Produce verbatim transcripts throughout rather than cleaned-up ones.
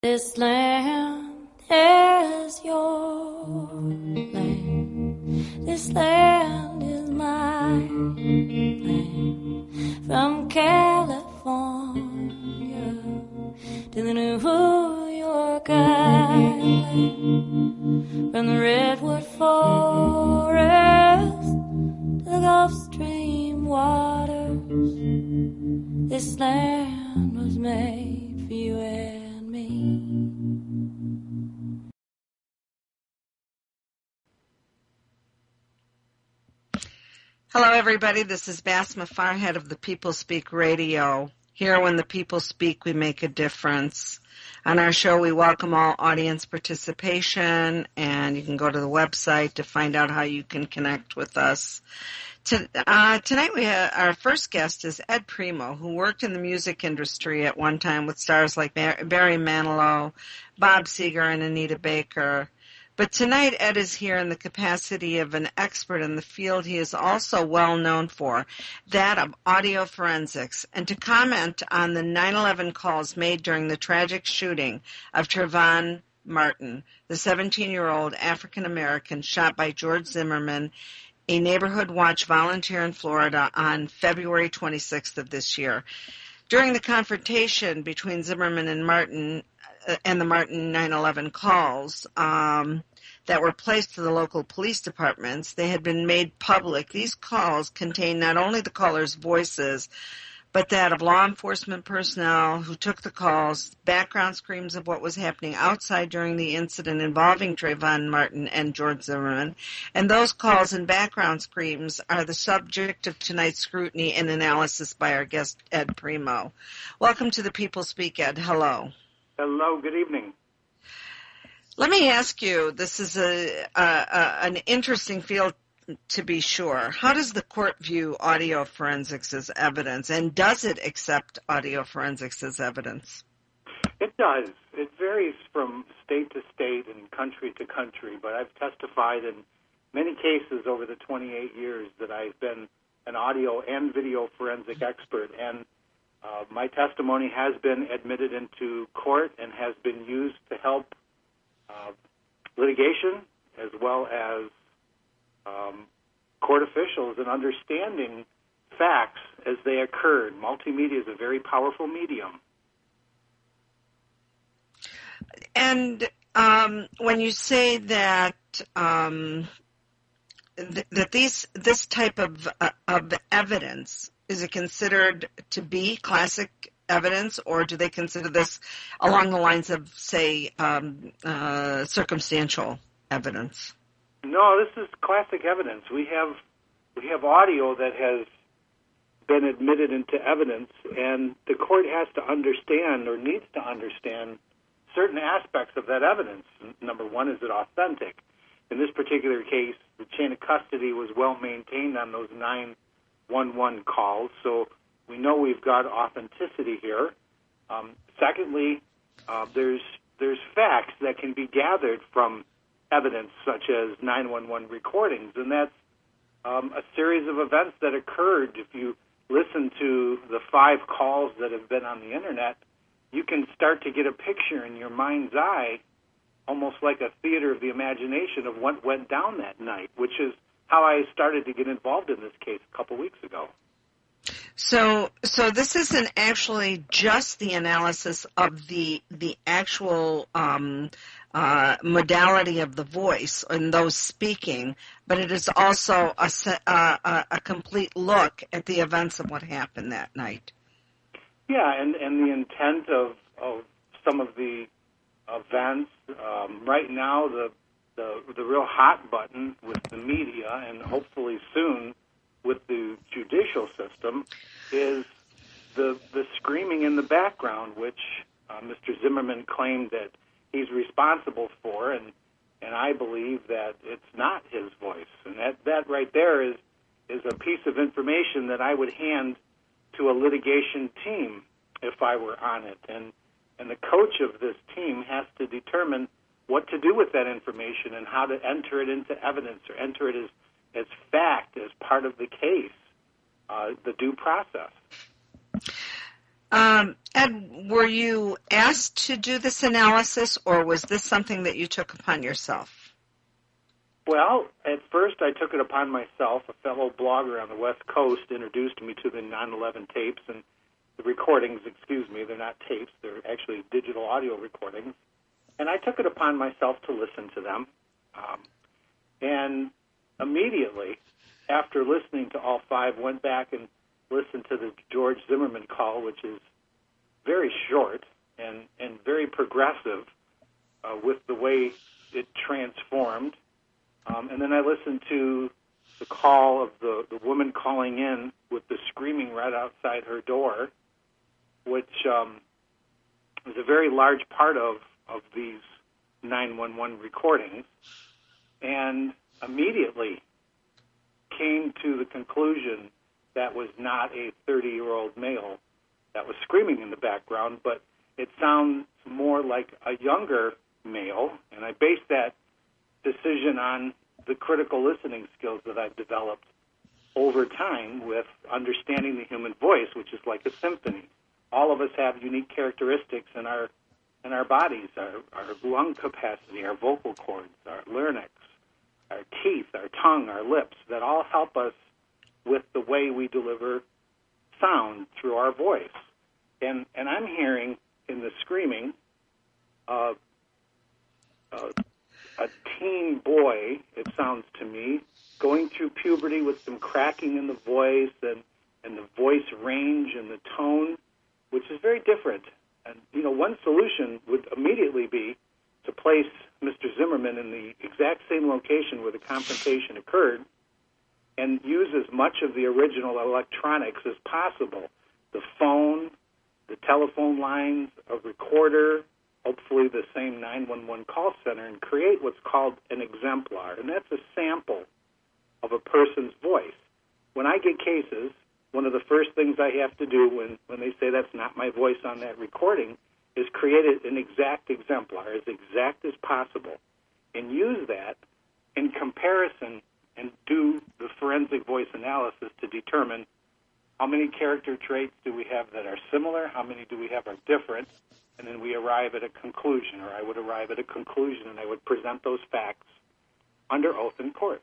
This land is your land. This land is my land. From California to the New York Island. From the Redwood Forest to the Gulf Stream waters. This land was made for you and me. Hello, everybody. This is Basma Farhead of the People Speak Radio. Here, when the people speak, we make a difference. On our show, we welcome all audience participation, and you can go to the website to find out how you can connect with us. To, uh, tonight, we have, our first guest is Ed Primo, who worked in the music industry at one time with stars like Barry Manilow, Bob Seger, and Anita Baker. But tonight, Ed is here in the capacity of an expert in the field he is also well known for, that of audio forensics, and to comment on the nine eleven calls made during the tragic shooting of Trayvon Martin, the seventeen-year-old African-American shot by George Zimmerman, a Neighborhood Watch volunteer in Florida, on February twenty-sixth of this year. During the confrontation between Zimmerman and Martin uh, and the Martin nine eleven calls um, that were placed to the local police departments, they had been made public. These calls contained not only the callers' voices, but that of law enforcement personnel who took the calls, background screams of what was happening outside during the incident involving Trayvon Martin and George Zimmerman. And those calls and background screams are the subject of tonight's scrutiny and analysis by our guest, Ed Primo. Welcome to the People Speak, Ed. Hello. Hello. Good evening. Let me ask you, this is a, a, a an interesting field to be sure. How does the court view audio forensics as evidence, and does it accept audio forensics as evidence? It does. It varies from state to state and country to country, but I've testified in many cases over the twenty-eight years that I've been an audio and video forensic expert, and uh, my testimony has been admitted into court and has been used to help uh, litigation as well as Um, court officials in understanding facts as they occurred. Multimedia is a very powerful medium. And um, when you say that um, th- that these this type of uh, of evidence, is it considered to be classic evidence, or do they consider this along the lines of, say, um, uh, circumstantial evidence? No, this is classic evidence. We have we have audio that has been admitted into evidence, and the court has to understand or needs to understand certain aspects of that evidence. Number one, is it authentic? In this particular case, the chain of custody was well maintained on those nine one one calls, so we know we've got authenticity here. Um, secondly, uh, there's there's facts that can be gathered from evidence such as nine one one recordings, and that's um, a series of events that occurred. If you listen to the five calls that have been on the internet, you can start to get a picture in your mind's eye, almost like a theater of the imagination of what went down that night, which is how I started to get involved in this case a couple weeks ago. So, so this isn't actually just the analysis of the the actual um, uh, modality of the voice and those speaking, but it is also a, uh, a complete look at the events of what happened that night. Yeah, and, and the intent of, of some of the events. Um, right now, the, the the real hot button with the media, and hopefully soon with the judicial system, is the the screaming in the background, which uh, Mister Zimmerman claimed that he's responsible for, and and I believe that it's not his voice. And that, that right there is is a piece of information that I would hand to a litigation team if I were on it. And and the coach of this team has to determine what to do with that information and how to enter it into evidence or enter it as as fact, as part of the case, uh, the due process. Um, Ed, were you asked to do this analysis, or was this something that you took upon yourself? Well, at first I took it upon myself. A fellow blogger on the West Coast introduced me to the nine eleven tapes and the recordings, excuse me, they're not tapes, they're actually digital audio recordings. And I took it upon myself to listen to them. Um, and immediately, after listening to all five, went back and listened to the George Zimmerman call, which is very short and, and very progressive uh, with the way it transformed. Um, and then I listened to the call of the, the woman calling in with the screaming right outside her door, which um, is a very large part of, of these nine one one recordings, and immediately came to the conclusion that was not a thirty-year-old male that was screaming in the background, but it sounds more like a younger male, and I based that decision on the critical listening skills that I've developed over time with understanding the human voice, which is like a symphony. All of us have unique characteristics in our in our bodies, our, our lung capacity, our vocal cords, our larynx, our teeth, our tongue, our lips, that all help us with the way we deliver sound through our voice. And and I'm hearing in the screaming uh, uh, a teen boy, it sounds to me, going through puberty with some cracking in the voice and, and the voice range and the tone, which is very different. And, you know, one solution would immediately be to place Mister Zimmerman in the exact same location where the confrontation occurred and use as much of the original electronics as possible, the phone, the telephone lines, a recorder, hopefully the same nine one one call center, and create what's called an exemplar. And that's a sample of a person's voice. When I get cases, one of the first things I have to do when, when they say that's not my voice on that recording is create an exact exemplar, as exact as possible, and use that in comparison and do the forensic voice analysis to determine how many character traits do we have that are similar, how many do we have are different, and then we arrive at a conclusion, or I would arrive at a conclusion, and I would present those facts under oath in court.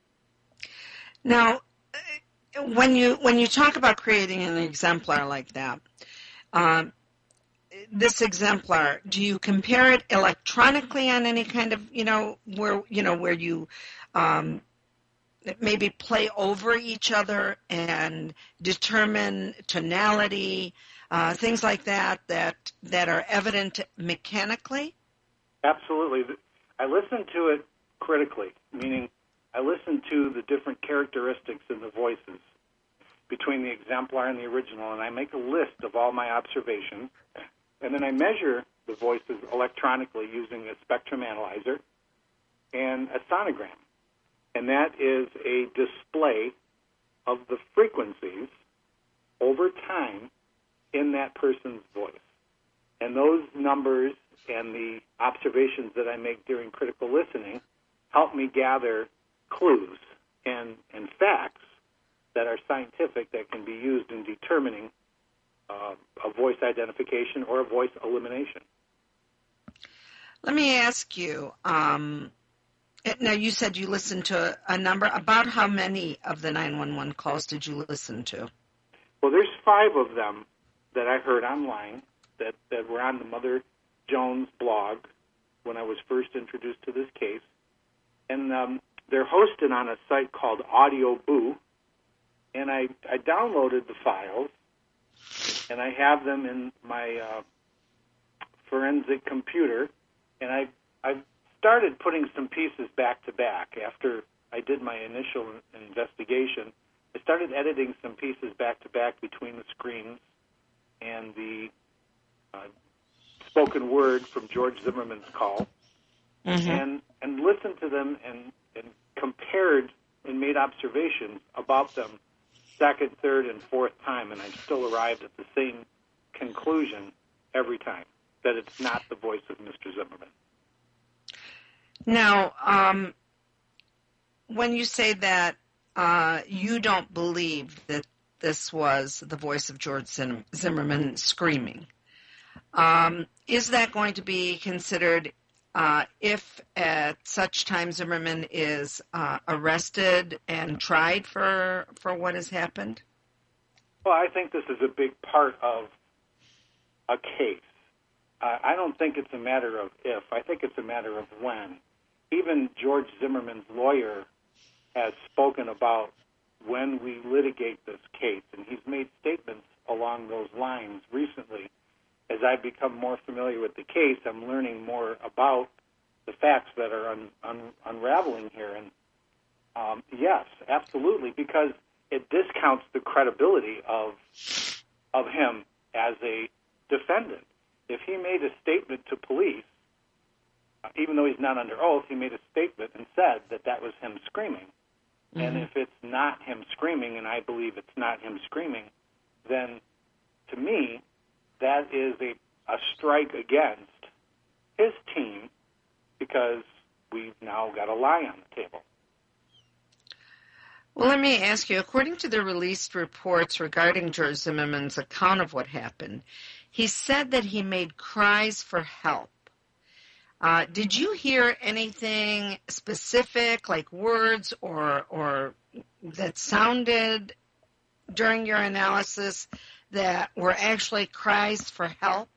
Now, when you when you talk about creating an exemplar like that, um, this exemplar, do you compare it electronically on any kind of, you know, where you know where you um, maybe play over each other and determine tonality, uh, things like that, that that are evident mechanically? Absolutely. I listen to it critically, meaning I listen to the different characteristics in the voices between the exemplar and the original, and I make a list of all my observations, and then I measure the voices electronically using a spectrum analyzer and a sonogram. And that is a display of the frequencies over time in that person's voice. And those numbers and the observations that I make during critical listening help me gather clues and, and facts that are scientific that can be used in determining uh, a voice identification or a voice elimination. Let me ask you, um, now you said you listened to a number. About how many of the nine one one calls did you listen to? Well, there's five of them that I heard online that, that were on the Mother Jones blog when I was first introduced to this case. And um, they're hosted on a site called Audio Boo. And I, I downloaded the files, and I have them in my uh, forensic computer. And I I started putting some pieces back to back after I did my initial investigation. I started editing some pieces back to back between the screens and the uh, spoken word from George Zimmerman's call, mm-hmm. and and listened to them and, and compared and made observations about them second, third, and fourth time, and I've still arrived at the same conclusion every time, that it's not the voice of Mister Zimmerman. Now, um, when you say that uh, you don't believe that this was the voice of George Zimmerman screaming. Um, is that going to be considered uh, if at such time Zimmerman is uh, arrested and tried for for what has happened? Well, I think this is a big part of a case. Uh, I don't think it's a matter of if. I think it's a matter of when. Even George Zimmerman's lawyer has spoken about when we litigate this case, and he's made statements along those lines recently. As I've become more familiar with the case, I'm learning more about the facts that are un, un, unraveling here. And um, yes, absolutely, because it discounts the credibility of of him as a defendant. If he made a statement to police, uh, even though he's not under oath, he made a statement and said that that was him screaming. Mm-hmm. And if it's not him screaming, and I believe it's not him screaming, then to me, that is a, a strike against his team because we've now got a lie on the table. Well, let me ask you, according to the released reports regarding George Zimmerman's account of what happened, he said that he made cries for help. Uh, did you hear anything specific, like words or or that sounded during your analysis that were actually cries for help?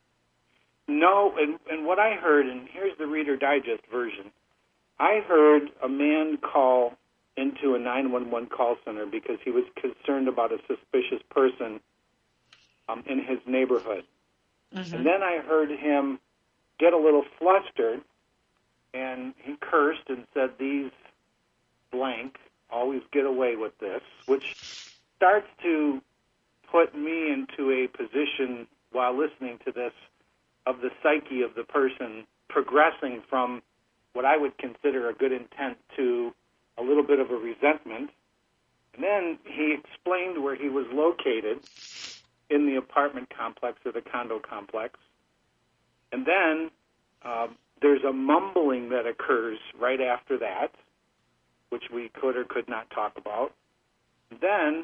No, and, and what I heard, and here's the Reader Digest version, I heard a man call into a nine one one call center because he was concerned about a suspicious person um, in his neighborhood. Mm-hmm. And then I heard him get a little flustered, and he cursed and said, "These blank always get away with this," which starts to put me into a position while listening to this of the psyche of the person progressing from what I would consider a good intent to a little bit of a resentment. And then he explained where he was located in the apartment complex or the condo complex. And then um, there's a mumbling that occurs right after that, which we could or could not talk about. And then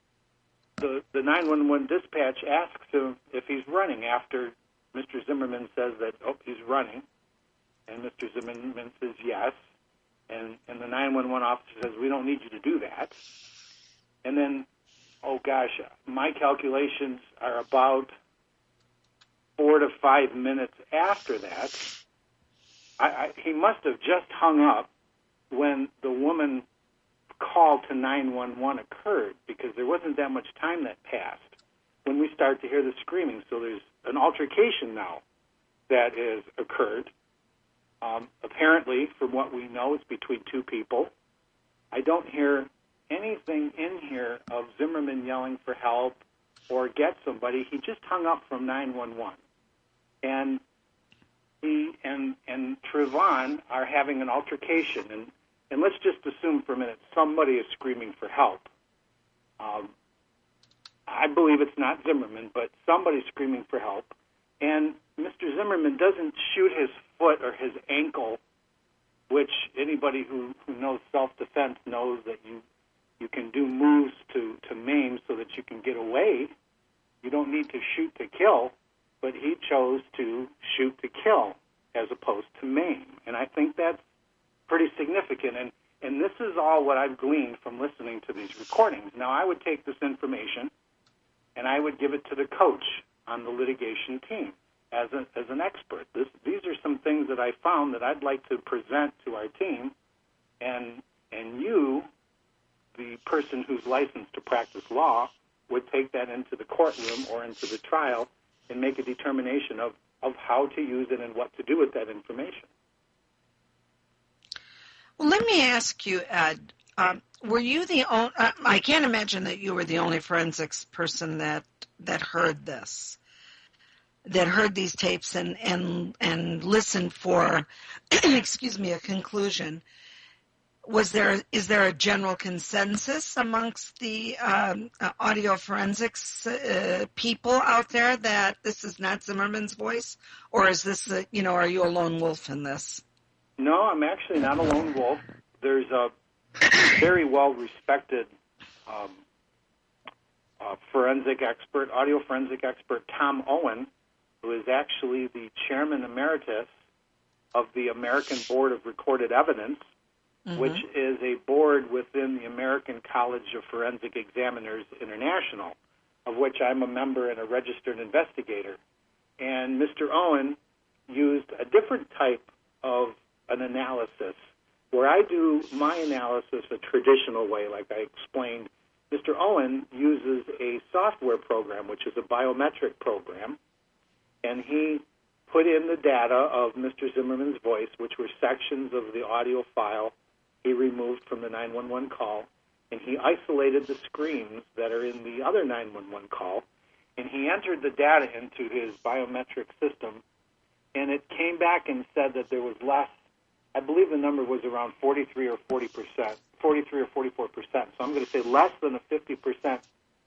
the, the nine one one dispatch asks him if he's running after Mister Zimmerman says that, oh, he's running. And Mister Zimmerman says yes. And, and the nine one one officer says, we don't need you to do that. And then, oh gosh, my calculations are about four to five minutes after that. I, I, he must have just hung up when the woman call to nine one one occurred, because there wasn't that much time that passed when we start to hear the screaming. So there's an altercation now that has occurred. Um, apparently, from what we know, it's between two people. I don't hear anything in here of Zimmerman yelling for help or get somebody. He just hung up from nine one one. And he and and Trevon are having an altercation. And, and let's just assume for a minute somebody is screaming for help. Um, I believe it's not Zimmerman, but somebody's screaming for help. And Mister Zimmerman doesn't shoot his foot or his ankle, which anybody who, who knows self-defense knows that you you can do moves to, to maim so that you can get away. You don't need to shoot to kill, but he chose to shoot to kill as opposed to maim. And I think that's pretty significant. And, and this is all what I've gleaned from listening to these recordings. Now, I would take this information and I would give it to the coach on the litigation team as, a, as an expert. This, these are some things that I found that I'd like to present to our team, and and you, the person who's licensed to practice law, would take that into the courtroom or into the trial and make a determination of, of how to use it and what to do with that information. Well, let me ask you, Ed, um, were you the only, uh, I can't imagine that you were the only forensics person that, that heard this, that heard these tapes and, and, and listened for, excuse me, a conclusion. Was there, is there a general consensus amongst the um, uh, audio forensics uh, people out there that this is not Zimmerman's voice? Or is this, a, you know, are you a lone wolf in this? No, I'm actually not a lone wolf. There's a very well-respected um, uh, forensic expert, audio forensic expert Tom Owen, who is actually the chairman emeritus of the American Board of Recorded Evidence, mm-hmm. which is a board within the American College of Forensic Examiners International, of which I'm a member and a registered investigator. And Mister Owen used a different type of an analysis, where I do my analysis a traditional way, like I explained. Mister Owen uses a software program, which is a biometric program, and he put in the data of Mister Zimmerman's voice, which were sections of the audio file he removed from the nine one one call, and he isolated the screams that are in the other nine one one call, and he entered the data into his biometric system, and it came back and said that there was less, I believe the number was around forty-three or forty percent, forty-three or forty-four percent. So I'm going to say less than a fifty percent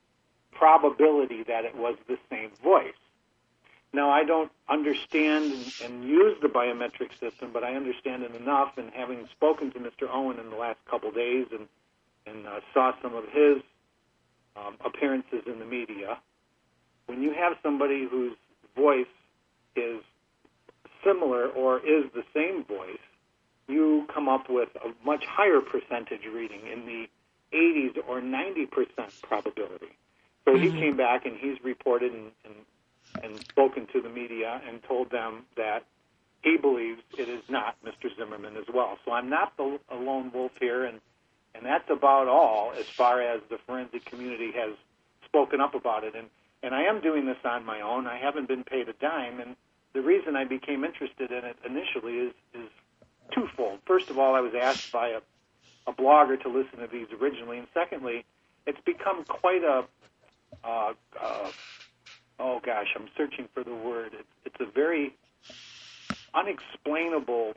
probability that it was the same voice. Now, I don't understand and, and use the biometric system, but I understand it enough, and having spoken to Mister Owen in the last couple of days and, and uh, saw some of his um, appearances in the media, when you have somebody whose voice is similar or is the same voice, you come up with a much higher percentage reading in the eighties or ninety percent probability. So mm-hmm. he came back and he's reported and, and and spoken to the media and told them that he believes it is not Mister Zimmerman as well. So I'm not the, a lone wolf here, and, and that's about all as far as the forensic community has spoken up about it. And, and I am doing this on my own. I haven't been paid a dime, and the reason I became interested in it initially is, is twofold. First of all, I was asked by a, a blogger to listen to these originally, and secondly, it's become quite a... Uh, uh, Oh, gosh, I'm searching for the word. It's, it's a very unexplainable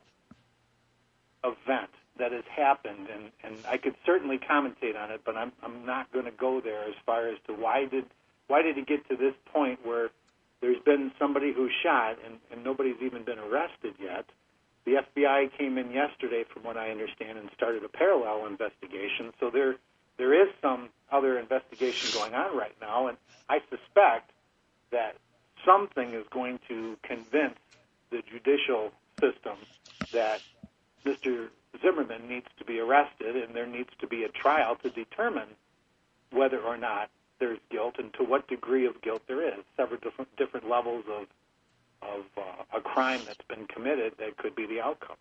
event that has happened, and, and I could certainly commentate on it, but I'm, I'm not going to go there as far as to why did why did it get to this point where there's been somebody who shot and, and nobody's even been arrested yet. The F B I came in yesterday, from what I understand, and started a parallel investigation, so there there is some other investigation going on right now, and I suspect that something is going to convince the judicial system that Mister Zimmerman needs to be arrested, and there needs to be a trial to determine whether or not there's guilt and to what degree of guilt there is. Several different different levels of of uh, a crime that's been committed that could be the outcome.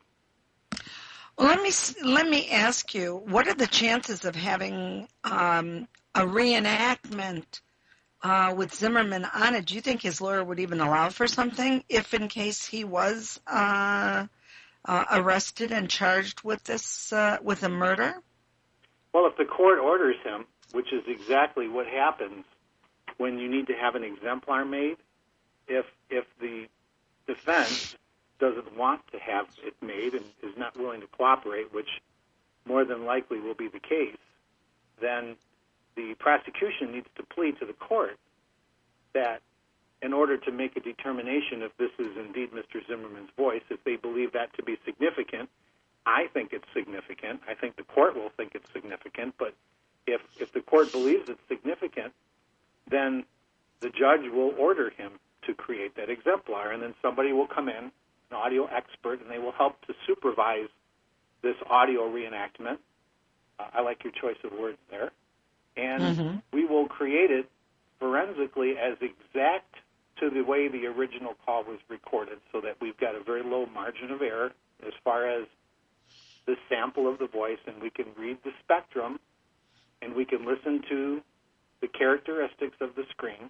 Well, let me let me ask you: what are the chances of having um, a reenactment Uh, with Zimmerman on it? Do you think his lawyer would even allow for something if in case he was uh, uh, arrested and charged with this, uh, with a murder? Well, if the court orders him, which is exactly what happens when you need to have an exemplar made, if if the defense doesn't want to have it made and is not willing to cooperate, which more than likely will be the case, then the prosecution needs to plead to the court that in order to make a determination if this is indeed Mister Zimmerman's voice, if they believe that to be significant, I think it's significant. I think the court will think it's significant, but if, if the court believes it's significant, then the judge will order him to create that exemplar, and then somebody will come in, an audio expert, and they will help to supervise this audio reenactment. Uh, I like your choice of words there. And mm-hmm. we will create it forensically as exact to the way the original call was recorded, so that we've got a very low margin of error as far as the sample of the voice, and we can read the spectrum, and we can listen to the characteristics of the screen,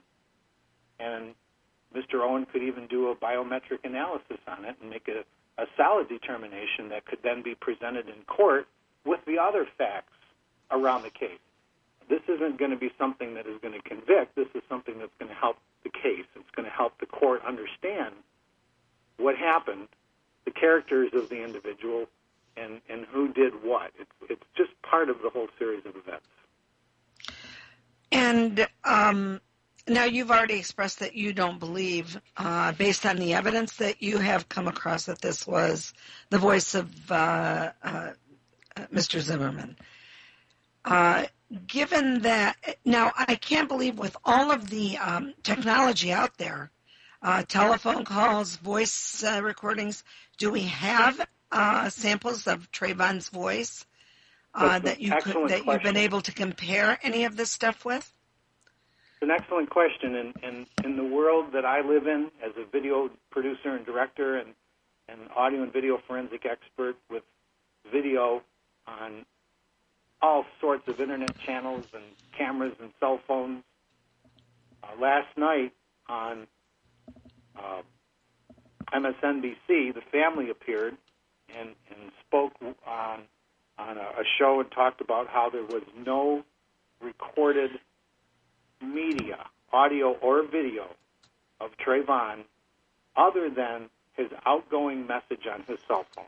and Mister Owen could even do a biometric analysis on it and make a, a solid determination that could then be presented in court with the other facts around the case. This isn't going to be something that is going to convict. This is something that's going to help the case. It's going to help the court understand what happened, the characters of the individual, and, and who did what. It's, it's just part of the whole series of events. And um, now you've already expressed that you don't believe, uh, based on the evidence that you have come across, that this was the voice of uh, uh, Mister Zimmerman. Uh, given that, now I can't believe with all of the um, technology out there, uh, telephone calls, voice uh, recordings, do we have uh, samples of Trayvon's voice uh, that you could that you've been able to compare any of this stuff with? It's an excellent question. And in, in, in the world that I live in as a video producer and director and an audio and video forensic expert with video on all sorts of internet channels and cameras and cell phones. Uh, last night on uh, M S N B C, the family appeared and, and spoke on on a, a show and talked about how there was no recorded media, audio or video, of Trayvon other than his outgoing message on his cell phone.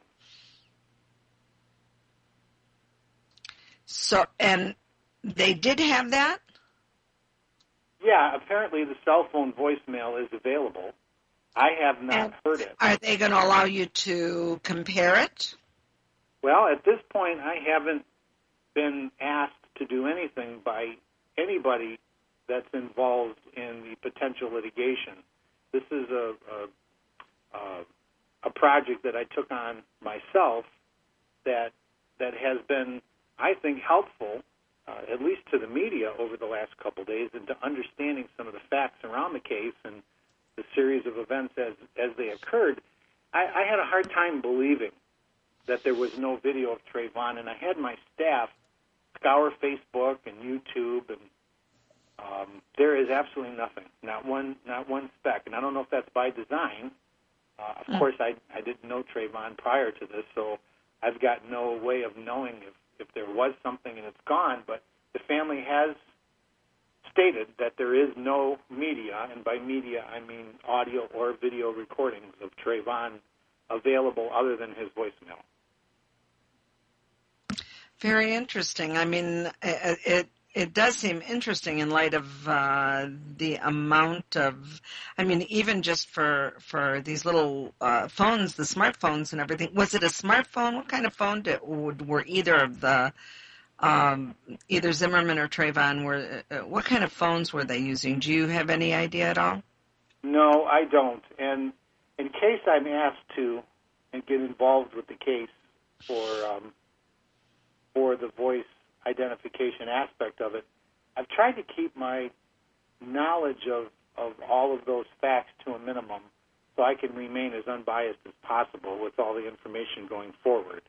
So, and they did have that? Yeah, apparently the cell phone voicemail is available. I have not and heard it. Are they going to allow you to compare it? Well, at this point, I haven't been asked to do anything by anybody that's involved in the potential litigation. This is a a, a, a project that I took on myself that that has been, I think, helpful, uh, at least to the media over the last couple of days, into understanding some of the facts around the case and the series of events as as they occurred. I, I had a hard time believing that there was no video of Trayvon, and I had my staff scour Facebook and YouTube, and um, there is absolutely nothing, not one, not one speck. And I don't know if that's by design. Uh, of mm. course, I I didn't know Trayvon prior to this, so I've got no way of knowing if, if there was something and it's gone. But the family has stated that there is no media, and by media I mean audio or video recordings of Trayvon available other than his voicemail. Very interesting. I mean, it it, it does seem interesting in light of uh, the amount of, I mean, even just for for these little uh, phones, the smartphones and everything. Was it a smartphone? What kind of phone did, were either of the, um, either Zimmerman or Trayvon, were, uh, what kind of phones were they using? Do you have any idea at all? No, I don't. And in case I'm asked to and get involved with the case for um, for the voice identification aspect of it, I've tried to keep my knowledge of, of all of those facts to a minimum so I can remain as unbiased as possible with all the information going forward.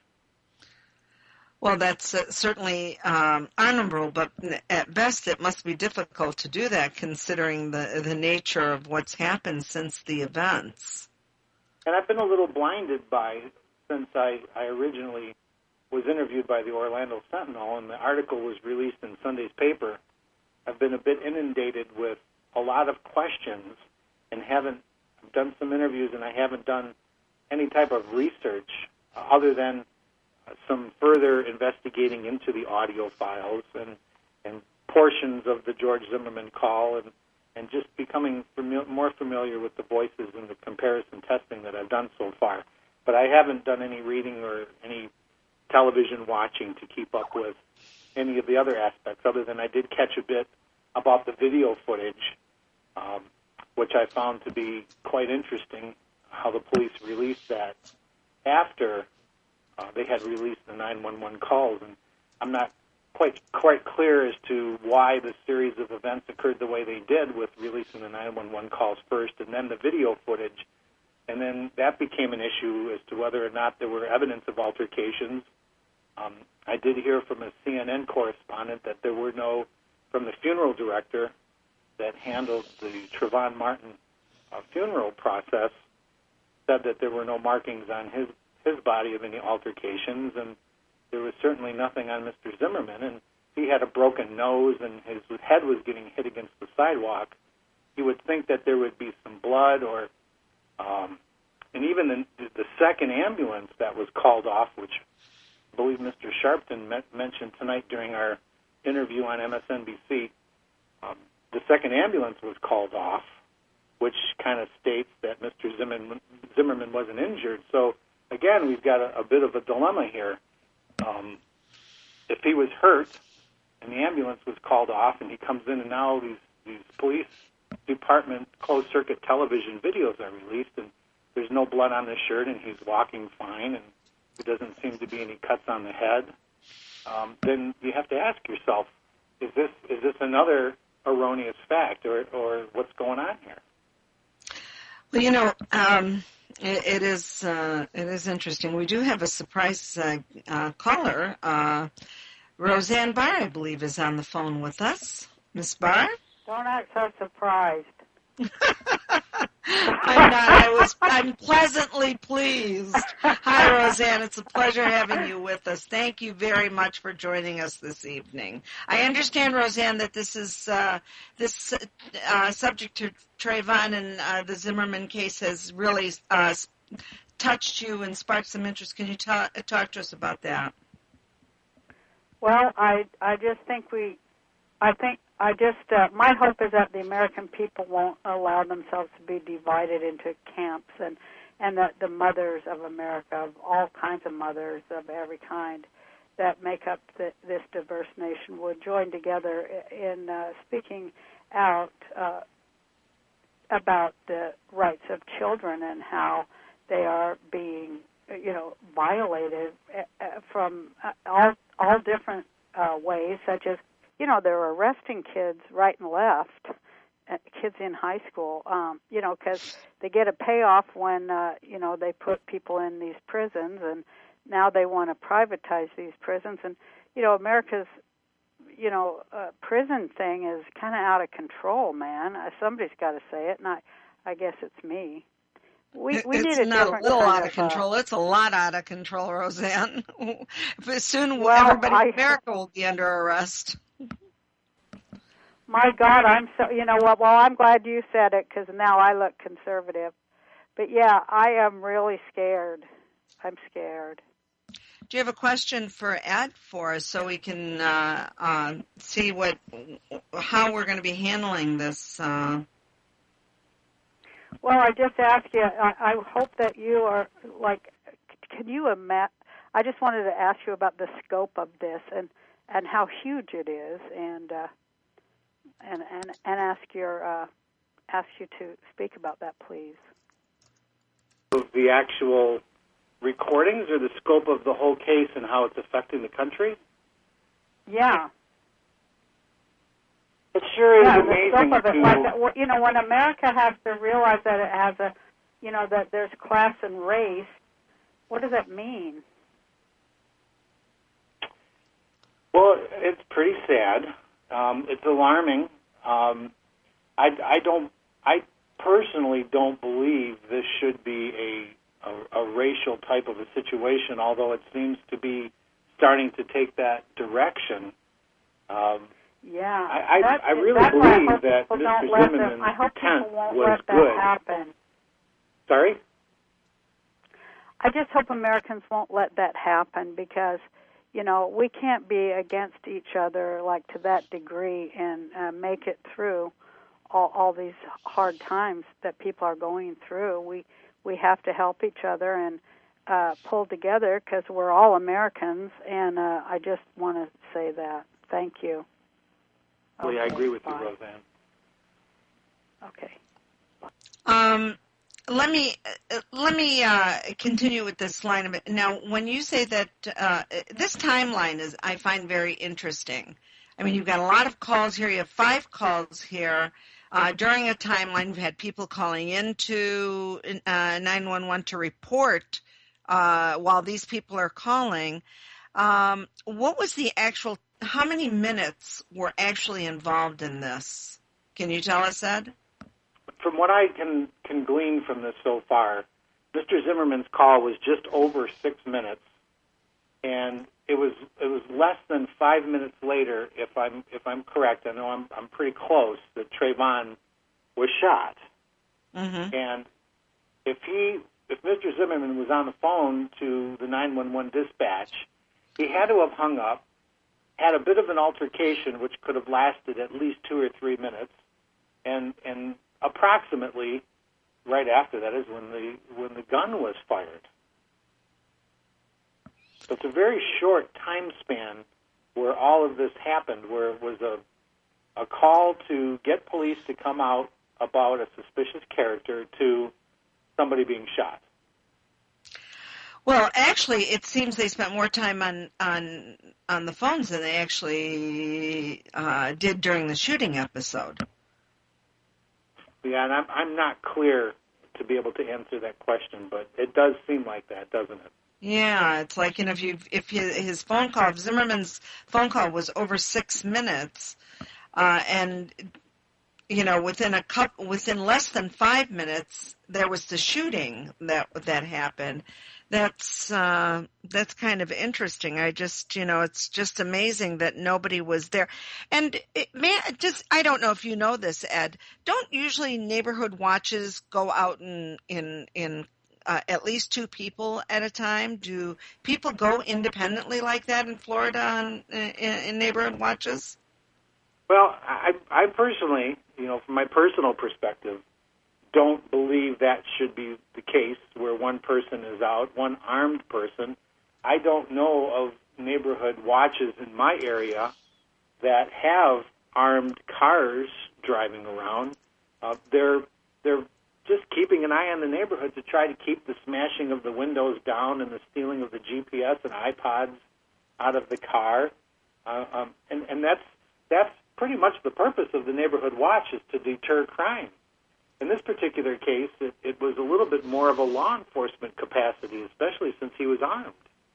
Well, that's uh, certainly um, honorable, but at best it must be difficult to do that considering the, the nature of what's happened since the events. And I've been a little blinded by, since I, I originally was interviewed by the Orlando Sentinel, and the article was released in Sunday's paper. I've been a bit inundated with a lot of questions and haven't done some interviews, and I haven't done any type of research uh, other than uh, some further investigating into the audio files and, and portions of the George Zimmerman call, and, and just becoming fami- more familiar with the voices and the comparison testing that I've done so far. But I haven't done any reading or any television watching to keep up with any of the other aspects, other than I did catch a bit about the video footage, um, which I found to be quite interesting, how the police released that after uh, they had released the nine one one calls. And I'm not quite quite clear as to why the series of events occurred the way they did, with releasing the nine one one calls first and then the video footage. And then that became an issue as to whether or not there were evidence of altercations. Um, I did hear from a C N N correspondent that there were no, from the funeral director that handled the Trayvon Martin uh, funeral process, said that there were no markings on his, his body of any altercations, and there was certainly nothing on Mister Zimmerman, and he had a broken nose and his head was getting hit against the sidewalk. You would think that there would be some blood, or um, and even the, the second ambulance that was called off, which I believe Mister Sharpton met, mentioned tonight during our interview on M S N B C, um, the second ambulance was called off, which kind of states that Mister Zimmerman, Zimmerman wasn't injured. So, again, we've got a, a bit of a dilemma here. Um, if he was hurt, and the ambulance was called off, and he comes in, and now these, these police department closed-circuit television videos are released, and there's no blood on his shirt, and he's walking fine, and there doesn't seem to be any cuts on the head. Um, then you have to ask yourself, is this is this another erroneous fact, or, or what's going on here? Well, you know, um, it, it is uh, it is interesting. We do have a surprise uh, uh, caller. Uh, Roseanne Barr, I believe, is on the phone with us. Miss Barr? Don't act so surprised. I'm not. I was. I'm pleasantly pleased. Hi, Roseanne. It's a pleasure having you with us. Thank you very much for joining us this evening. I understand, Roseanne, that this is uh, this uh, subject to Trayvon and uh, the Zimmerman case has really uh, touched you and sparked some interest. Can you ta- talk to us about that? Well, I I just think we, I think. I just, uh, my hope is that the American people won't allow themselves to be divided into camps, and, and that the mothers of America, of all kinds of mothers of every kind that make up the, this diverse nation, would join together in uh, speaking out uh, about the rights of children and how they are being, you know, violated from all, all different uh, ways, such as, you know, they're arresting kids right and left, uh, kids in high school, um, you know, because they get a payoff when, uh, you know, they put people in these prisons, and now they want to privatize these prisons. And, you know, America's, you know, uh, prison thing is kind of out of control, man. Uh, somebody's got to say it, and I, I guess it's me. We, we it's need a not a little out of, of control. Uh, it's a lot out of control, Roseanne. Soon well, everybody I, in America will be under arrest. My God, I'm so, you know what, well, I'm glad you said it because now I look conservative. But, yeah, I am really scared. I'm scared. Do you have a question for Ed for us so we can uh, uh, see what, how we're going to be handling this? Uh... Well, I just asked you, I, I hope that you are, like, can you imagine, I just wanted to ask you about the scope of this and, and how huge it is, and uh, and, and and ask your uh, ask you to speak about that, please. Of the actual recordings, or the scope of the whole case and how it's affecting the country? Yeah. It sure is yeah, amazing. The scope of it, to... like, you know, when America has to realize that it has a, you know, that there's class and race, what does that mean? Well, it's pretty sad. Um, it's alarming. Um, I, I don't. I personally don't believe this should be a, a a racial type of a situation. Although it seems to be starting to take that direction. Um, yeah, I, I, I really that's believe why I that Mister Zimmerman's intent was let that good. Happen. Sorry? I just hope Americans won't let that happen because, you know, we can't be against each other like to that degree and uh, make it through all, all these hard times that people are going through. We we have to help each other and uh, pull together because we're all Americans, and uh, I just want to say that. Thank you. Well, okay, I agree with bye. you, Roseanne. Okay. Um, let me uh, let me uh, continue with this line of it. Now, when you say that uh, this timeline is, I find very interesting. I mean, you've got a lot of calls here. You have five calls here. Uh, during a timeline, we've had people calling into uh, nine one one to report uh, while these people are calling. Um, what was the actual, how many minutes were actually involved in this? Can you tell us, Ed? From what I can, can glean from this so far, Mister Zimmerman's call was just over six minutes, and it was it was less than five minutes later, if I'm if I'm correct. I know I'm I'm pretty close, that Trayvon was shot. Mm-hmm. And if he if Mister Zimmerman was on the phone to the nine one one dispatch, he had to have hung up, had a bit of an altercation which could have lasted at least two or three minutes, and and approximately right after that is when the when the gun was fired. So it's a very short time span where all of this happened, where it was a a call to get police to come out about a suspicious character to somebody being shot. Well, actually, it seems they spent more time on on on the phones than they actually uh, did during the shooting episode. Yeah, and I'm I'm not clear to be able to answer that question, but it does seem like that, doesn't it? Yeah, it's like, you know, if you if his, his phone call, if Zimmerman's phone call was over six minutes, uh, and you know, within a couple, within less than five minutes, there was the shooting that that happened. That's uh, that's kind of interesting. I just, you know, it's just amazing that nobody was there. And it, man, just I don't know if you know this, Ed. Don't usually neighborhood watches go out in in in uh, at least two people at a time? Do people go independently like that in Florida on, in, in neighborhood watches? Well, I, I personally, you know, from my personal perspective, don't believe that should be the case where one person is out, one armed person. I don't know of neighborhood watches in my area that have armed cars driving around. Uh, they're they're just keeping an eye on the neighborhood to try to keep the smashing of the windows down and the stealing of the G P S and iPods out of the car. Uh, um, and, and that's that's pretty much the purpose of the neighborhood watch, is to deter crime. In this particular case, it, it was a little bit more of a law enforcement capacity, especially since he was armed.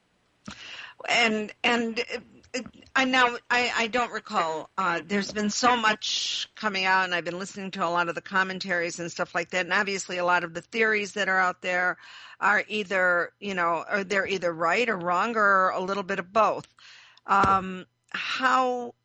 And and I now I, I don't recall. Uh, there's been so much coming out, and I've been listening to a lot of the commentaries and stuff like that. And obviously, a lot of the theories that are out there are either, you know, or they're either right or wrong or a little bit of both. Um, how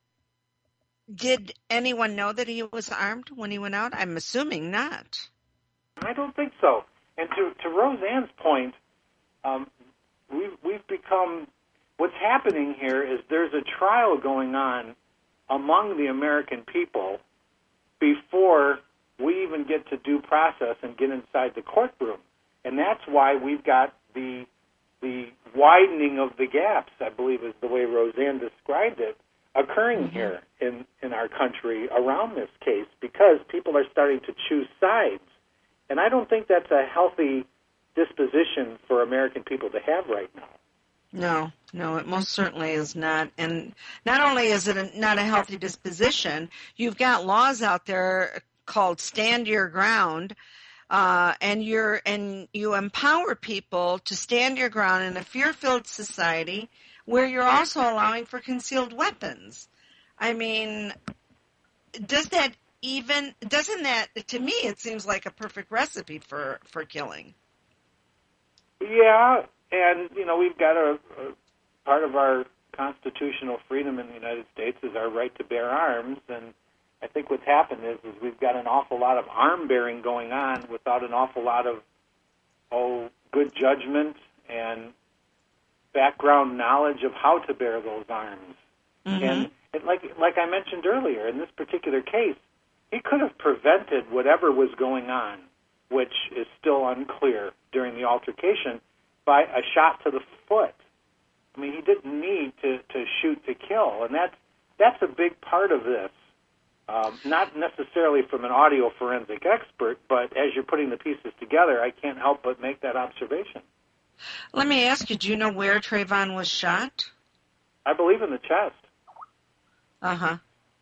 did anyone know that he was armed when he went out? I'm assuming not. I don't think so. And to, to Roseanne's point, um, we've, we've become, what's happening here is there's a trial going on among the American people before we even get to due process and get inside the courtroom. And that's why we've got the the widening of the gaps, I believe is the way Roseanne described it, occurring mm-hmm. here in, in our country around this case, because people are starting to choose sides. And I don't think that's a healthy disposition for American people to have right now. No, no, it most certainly is not. And not only is it a, not a healthy disposition, you've got laws out there called Stand Your Ground, uh, and you're and you empower people to stand your ground in a fear-filled society where you're also allowing for concealed weapons. I mean, does that even, doesn't that, to me, it seems like a perfect recipe for, for killing. Yeah, and, you know, we've got a, a part of our constitutional freedom in the United States is our right to bear arms, and I think what's happened is, is we've got an awful lot of arm-bearing going on without an awful lot of, oh, good judgment and background knowledge of how to bear those arms. Mm-hmm. And it, like like I mentioned earlier, in this particular case, he could have prevented whatever was going on, which is still unclear during the altercation, by a shot to the foot. I mean, he didn't need to, to shoot to kill, and that's, that's a big part of this. Um, not necessarily from an audio forensic expert, but as you're putting the pieces together, I can't help but make that observation. Let me ask you, do you know where Trayvon was shot? I believe in the chest. Uh-huh.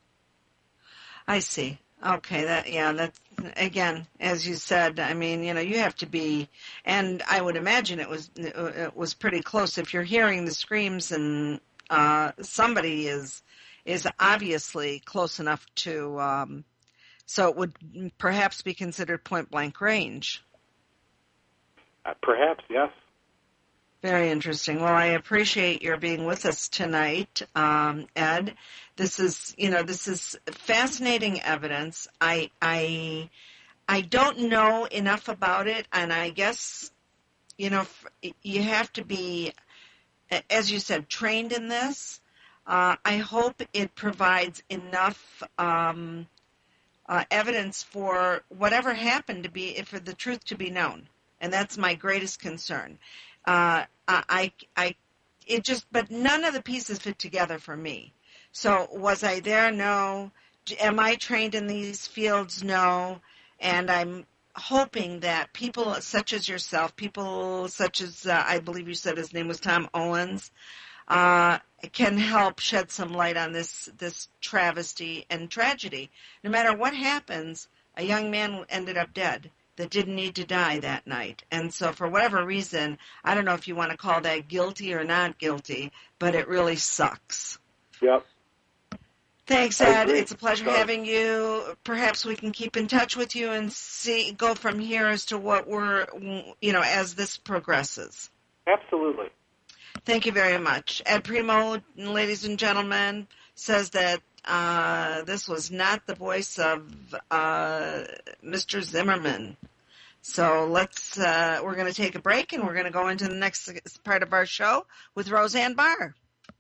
I see. Okay, that yeah, that's, again, as you said, I mean, you know, you have to be, and I would imagine it was it was pretty close. If you're hearing the screams and uh, somebody is is obviously close enough to, um, so it would perhaps be considered point-blank range. Uh, perhaps, yes. Very interesting. Well, I appreciate your being with us tonight, um, Ed. This is, you know, this is fascinating evidence. I, I, I don't know enough about it, and I guess, you know, you have to be, as you said, trained in this. Uh, I hope it provides enough um, uh, evidence for whatever happened to be, for the truth to be known, and that's my greatest concern. Uh, I, I, it just, but none of the pieces fit together for me. So was I there? No. Am I trained in these fields? No. And I'm hoping that people such as yourself, people such as, uh, I believe you said his name was Tom Owens, uh, can help shed some light on this, this travesty and tragedy. No matter what happens, a young man ended up dead that didn't need to die that night. And so for whatever reason, I don't know if you want to call that guilty or not guilty, but it really sucks. Yep. Thanks, Ed. It's a pleasure Sorry. having you. Perhaps we can keep in touch with you and see go from here as to what we're, you know, as this progresses. Absolutely. Thank you very much. Ed Primo, ladies and gentlemen, says that uh, this was not the voice of uh, Mister Zimmerman. So let's, uh, we're going to take a break and we're going to go into the next part of our show with Roseanne Barr.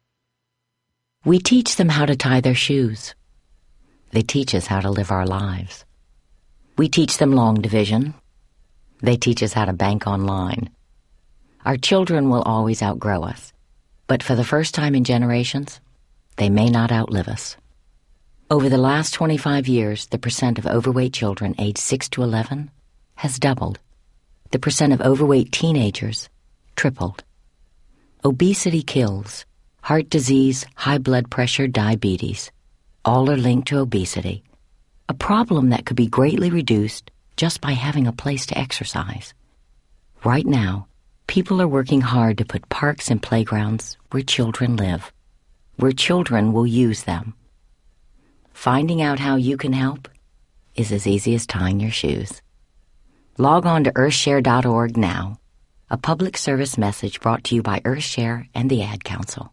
We teach them how to tie their shoes. They teach us how to live our lives. We teach them long division. They teach us how to bank online. Our children will always outgrow us, but for the first time in generations, they may not outlive us. Over the last twenty-five years, the percent of overweight children aged six to eleven has doubled. The percent of overweight teenagers tripled. Obesity kills. Heart disease, high blood pressure, diabetes, all are linked to obesity, a problem that could be greatly reduced just by having a place to exercise. Right now, people are working hard to put parks and playgrounds where children live, where children will use them. Finding out how you can help is as easy as tying your shoes. Log on to earthshare dot org now, a public service message brought to you by Earthshare and the Ad Council.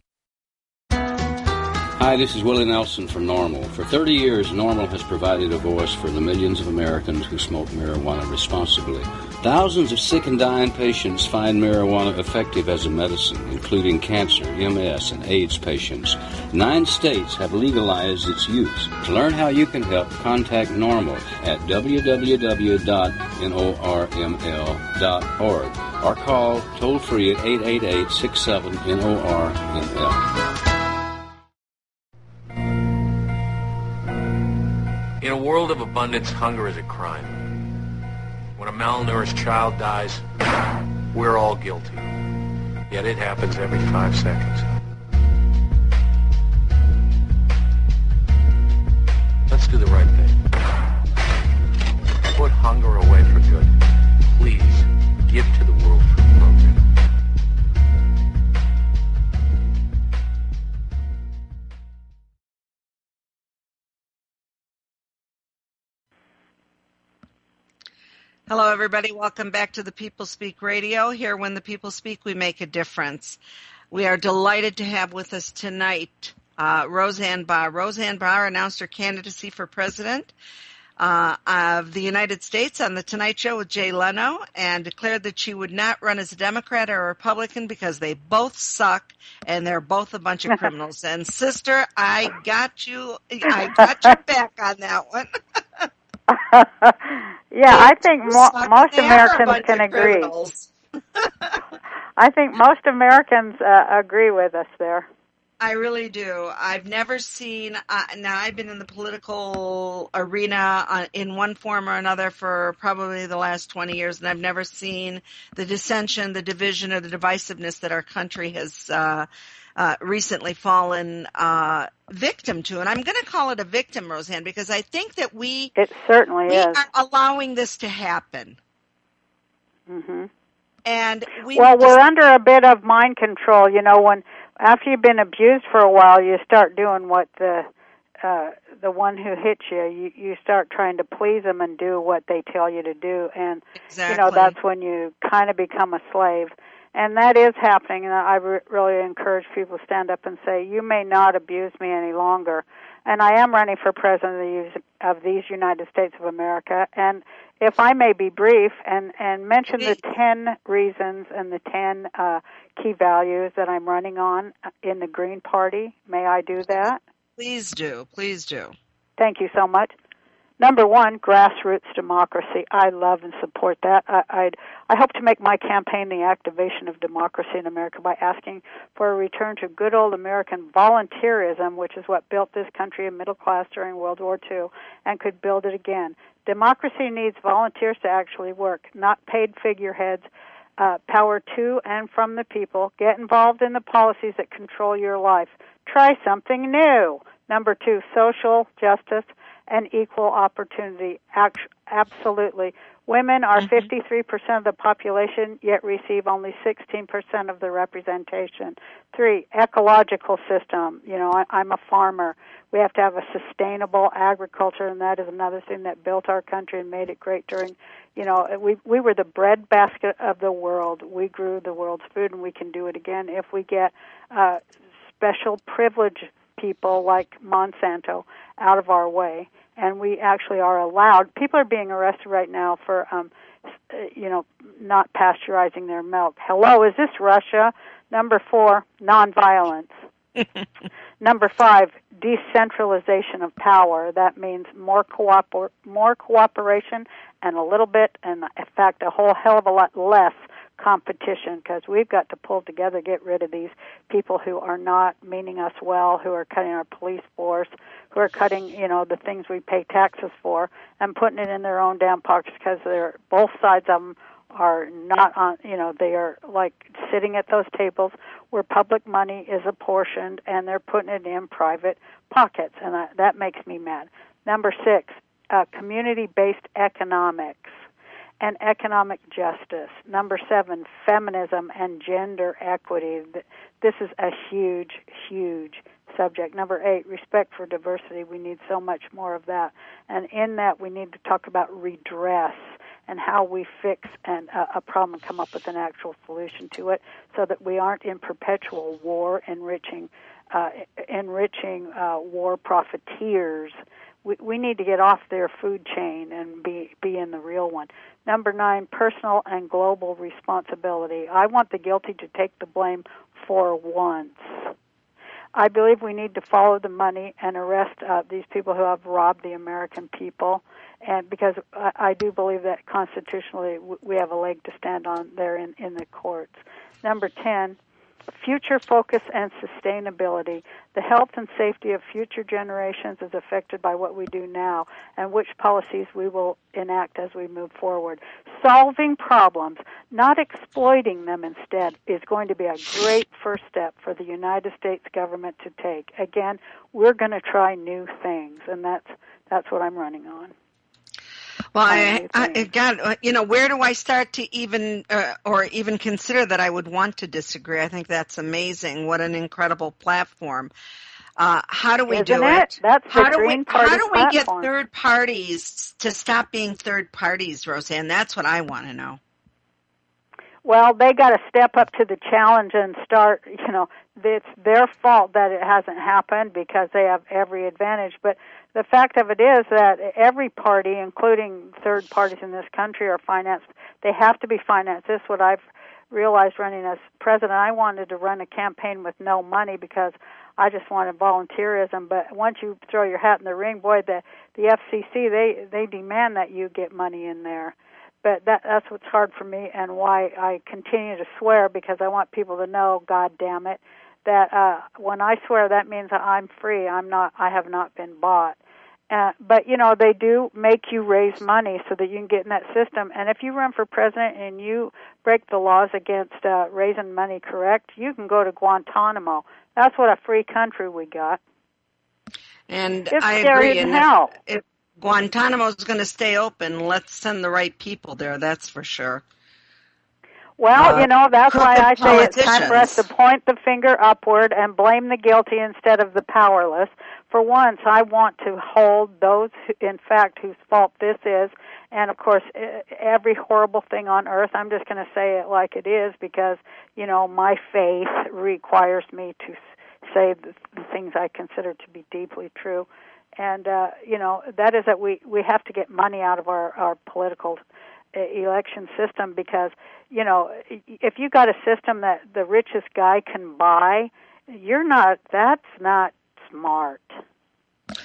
Hi, this is Willie Nelson from NORML. For thirty years, NORML has provided a voice for the millions of Americans who smoke marijuana responsibly. Thousands of sick and dying patients find marijuana effective as a medicine, including cancer, M S, and AIDS patients. Nine states have legalized its use. To learn how you can help, contact NORML at w w w dot norml dot org or call toll-free at eight eight eight, six seven, N O R M L. In a world of abundance, hunger is a crime. When a malnourished child dies, we're all guilty. Yet it happens every five seconds. Let's do the right thing. Put hunger away for good. Please, give to the World Food Program. Hello, everybody. Welcome back to the People Speak Radio. Here, when the people speak, we make a difference. We are delighted to have with us tonight uh, Roseanne Barr. Roseanne Barr announced her candidacy for president uh, of the United States on The Tonight Show with Jay Leno and declared that she would not run as a Democrat or a Republican because they both suck and they're both a bunch of criminals. And, sister, I got you. I got your back on that one. Yeah, I think mo- most Americans can agree. I think most Americans uh, agree with us there. I really do. I've never seen, uh, now I've been in the political arena uh, in one form or another for probably the last twenty years, and I've never seen the dissension, the division, or the divisiveness that our country has uh, uh, recently fallen uh, victim to. And I'm going to call it a victim, Roseanne, because I think that we, it certainly we is. are allowing this to happen. Mm-hmm. And we well, we're just, under a bit of mind control. You know, when after you've been abused for a while, you start doing what the uh, the one who hits you. You you start trying to please them and do what they tell you to do, and exactly. you know that's when you kind of become a slave. And that is happening. And I re- really encourage people to stand up and say, "You may not abuse me any longer." And I am running for president of these, of these United States of America, and if I may be brief and, and mention the ten reasons and the ten uh, key values that I'm running on in the Green Party, may I do that? Please do. Please do. Thank you so much. Number one, grassroots democracy. I love and support that. I, I'd, I hope to make my campaign the activation of democracy in America by asking for a return to good old American volunteerism, which is what built this country a middle class during World War Two, and could build it again. Democracy needs volunteers to actually work, not paid figureheads. Uh, power to and from the people. Get involved in the policies that control your life. Try something new. Number two, social justice and equal opportunity. Act- absolutely. Women are mm-hmm. fifty-three percent of the population, yet receive only sixteen percent of the representation. Three, ecological system. You know, I, I'm a farmer. We have to have a sustainable agriculture, and that is another thing that built our country and made it great during, you know, we we were the breadbasket of the world. We grew the world's food, and we can do it again if we get uh, special privileged people like Monsanto out of our way. And we actually are allowed. People are being arrested right now for, um, you know, not pasteurizing their milk. Hello, is this Russia? Number four, nonviolence. Number five, decentralization of power. That means more cooper- more cooperation and a little bit, and in fact, a whole hell of a lot less competition, because we've got to pull together, get rid of these people who are not meaning us well, who are cutting our police force, who are cutting, you know, the things we pay taxes for, and putting it in their own damn pockets, because they're both sides of them are not on, you know, they are like sitting at those tables where public money is apportioned, and they're putting it in private pockets, and I, that makes me mad. Number six, uh, community-based economics and economic justice. Number seven, feminism and gender equity. This is a huge, huge subject. Number eight, respect for diversity. We need so much more of that. And in that, we need to talk about redress and how we fix an, uh, a problem and come up with an actual solution to it, so that we aren't in perpetual war, enriching, uh, enriching uh, war profiteers. We, we need to get off their food chain and be, be in the real one. Number nine, personal and global responsibility. I want the guilty to take the blame for once. I believe we need to follow the money and arrest uh, these people who have robbed the American people, and because I, I do believe that constitutionally we have a leg to stand on there in, in the courts. Number ten, future focus and sustainability. The health and safety of future generations is affected by what we do now and which policies we will enact as we move forward. Solving problems, not exploiting them instead, is going to be a great first step for the United States government to take. Again, we're going to try new things, and that's that's what I'm running on. Well, I, I, God, you know, where do I start to even, uh, or even consider that I would want to disagree? I think that's amazing. What an incredible platform. Uh, how do we Isn't do it? it? That's how the do Green we, Party How do we get platform. third parties to stop being third parties, Roseanne? That's what I want to know. Well, they got to step up to the challenge and start, you know, it's their fault that it hasn't happened because they have every advantage. But the fact of it is that every party, including third parties in this country, are financed. They have to be financed. This is what I've realized running as president. I wanted to run a campaign with no money because I just wanted volunteerism. But once you throw your hat in the ring, boy, the, the F C C, they, they demand that you get money in there. But that, that's what's hard for me and why I continue to swear, because I want people to know, God damn it, that uh, when I swear, that means that I'm free. I'm not. I have not been bought. Uh, but, you know, they do make you raise money so that you can get in that system. And if you run for president and you break the laws against uh, raising money correct, you can go to Guantanamo. That's what a free country we got. And it's I scary agree. as And hell. If, if Guantanamo is going to stay open, let's send the right people there, that's for sure. Well, uh, you know, that's why I say it's time for us to politicians. point the finger upward and blame the guilty instead of the powerless. For once, I want to hold those, who, in fact, whose fault this is. And, of course, every horrible thing on earth, I'm just going to say it like it is because, you know, my faith requires me to say the, the things I consider to be deeply true. And, uh, you know, that is that we, we have to get money out of our, our political election system because, you know, if you got a system that the richest guy can buy, you're not, that's not smart.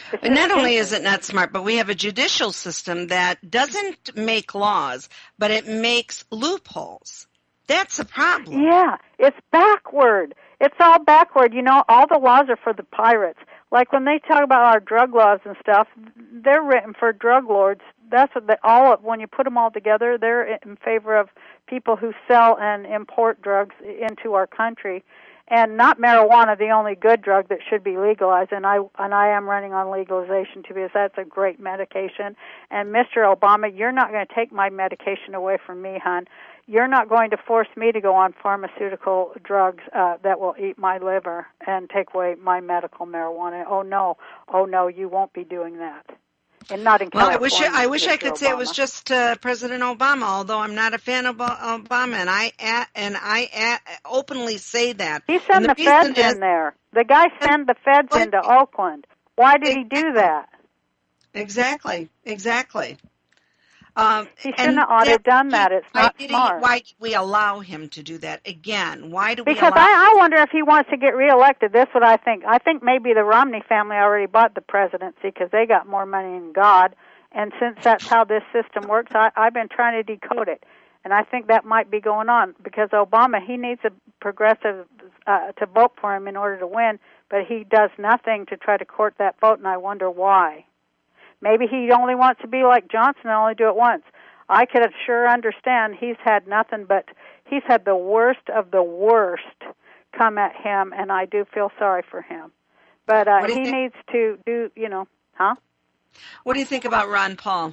But not only is it not smart, but we have a judicial system that doesn't make laws, but it makes loopholes. That's a problem. Yeah, it's backward. It's all backward. You know, all the laws are for the pirates. Like when they talk about our drug laws and stuff, they're written for drug lords. That's what they all. When you put them all together, they're in favor of people who sell and import drugs into our country, and not marijuana, the only good drug that should be legalized. And I and I am running on legalization too, because that's a great medication. And Mister Obama, you're not going to take my medication away from me, hon. You're not going to force me to go on pharmaceutical drugs uh, that will eat my liver and take away my medical marijuana. Oh no, oh no, you won't be doing that. And not in California. Well, I wish I wish I could Obama. say it was just uh, President Obama, although I'm not a fan of Obama, and I at, and I at, openly say that. He sent the, the feds is, in there. The guy sent the feds well, into Oakland. Why did exactly. he do that? Exactly, exactly. Um, he shouldn't have ought to have done that. It's not why smart. He, why did we allow him to do that again? Why do we because allow I, I wonder if he wants to get reelected. That's what I think. I think maybe the Romney family already bought the presidency because they got more money than God. And since that's how this system works, I, I've been trying to decode it. And I think that might be going on because Obama, he needs a progressive uh, to vote for him in order to win, but he does nothing to try to court that vote, and I wonder why. Maybe he only wants to be like Johnson and only do it once. I could sure understand he's had nothing but, he's had the worst of the worst come at him, and I do feel sorry for him. But uh, he think? needs to do, you know, huh? What do you think about Ron Paul?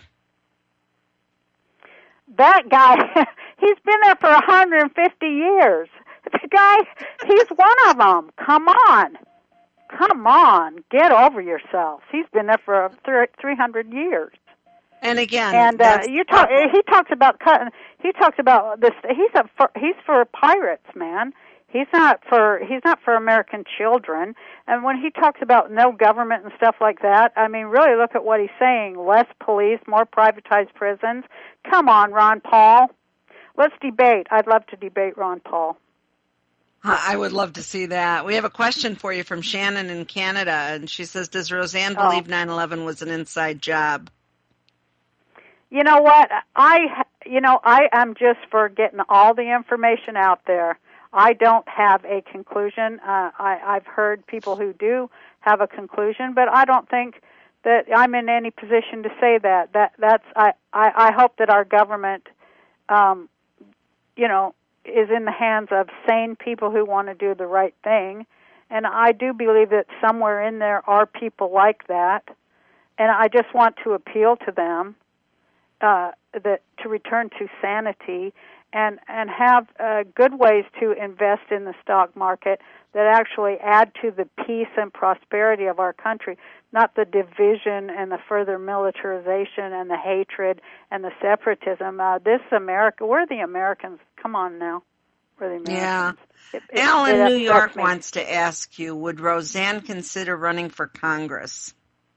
That guy, he's been there for one hundred fifty years. The guy, he's one of them. Come on. Come on, get over yourselves. He's been there for three hundred years. And again, and uh, you talk. He talks about cutting. He talks about this. He's a for, he's for pirates, man. He's not for he's not for American children. And when he talks about no government and stuff like that, I mean, really look at what he's saying: less police, more privatized prisons. Come on, Ron Paul. Let's debate. I'd love to debate Ron Paul. I would love to see that. We have a question for you from Shannon in Canada, and she says, does Roseanne believe oh. nine eleven was an inside job? You know what? I, you know, I am just for getting all the information out there. I don't have a conclusion. Uh, I, I've heard people who do have a conclusion, but I don't think that I'm in any position to say that. That that's. I, I, I hope that our government, um, you know, is in the hands of sane people who want to do the right thing. And I do believe that somewhere in there are people like that. And I just want to appeal to them uh, that to return to sanity and, and have uh, good ways to invest in the stock market that actually add to the peace and prosperity of our country, not the division and the further militarization and the hatred and the separatism. Uh, this America, we're the Americans. Come on now. We're the Americans. Yeah. It, it, Al in New York me. wants to ask you, would Roseanne consider running for Congress?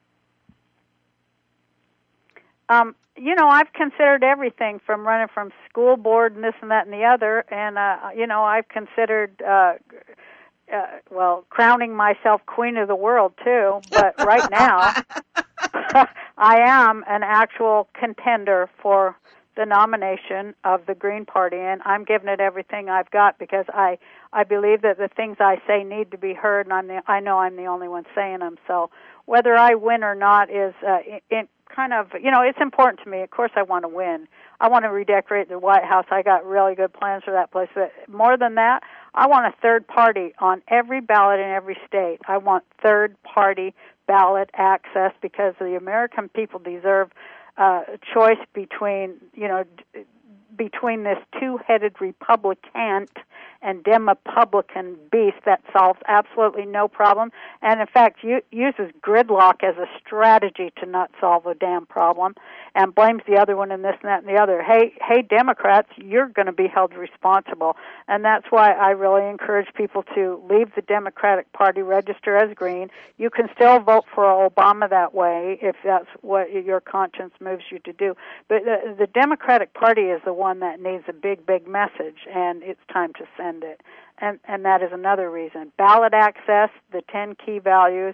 Um, you know, I've considered everything from running from school board and this and that and the other. And, uh, you know, I've considered... Uh, Uh, well, crowning myself queen of the world, too. But right now, I am an actual contender for the nomination of the Green Party, and I'm giving it everything I've got because I, I believe that the things I say need to be heard, and I'm the, I know I'm the only one saying them. So whether I win or not is uh, in, in kind of, you know, it's important to me. Of course I want to win. I want to redecorate the White House. I got really good plans for that place. But more than that, I want a third party on every ballot in every state. I want third party ballot access because the American people deserve uh, a choice between, you know, d- between this two-headed Republican and Demopublican beast that solves absolutely no problem, and in fact u- uses gridlock as a strategy to not solve a damn problem, and blames the other one and this and that and the other. Hey, hey, Democrats, you're going to be held responsible, and that's why I really encourage people to leave the Democratic Party, register as green. You can still vote for Obama that way if that's what your conscience moves you to do, but the, the Democratic Party is the one that needs a big, big message, and it's time to send it. And and that is another reason. Ballot access, the ten key values,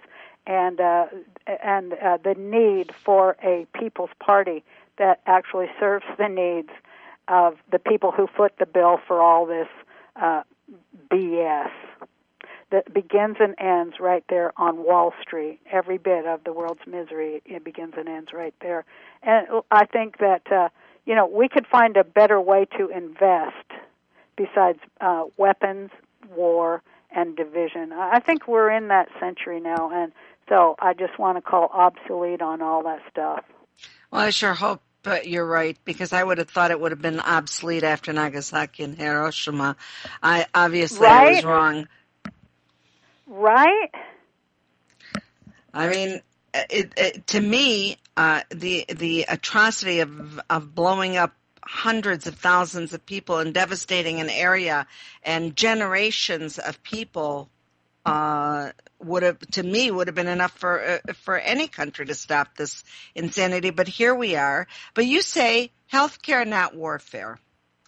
and uh, and uh, the need for a People's Party that actually serves the needs of the people who foot the bill for all this uh, B S that begins and ends right there on Wall Street. Every bit of the world's misery, it begins and ends right there. And I think that, uh, you know, we could find a better way to invest besides uh, weapons, war, and division. I think we're in that century now, and so I just want to call obsolete on all that stuff. Well, I sure hope uh, you're right, because I would have thought it would have been obsolete after Nagasaki and Hiroshima. I obviously right? I was wrong. Right? I mean, it, it, to me, uh, the the atrocity of of blowing up hundreds of thousands of people and devastating an area and generations of people uh, would have, to me, would have been enough for uh, for any country to stop this insanity. But here we are. But you say healthcare, not warfare.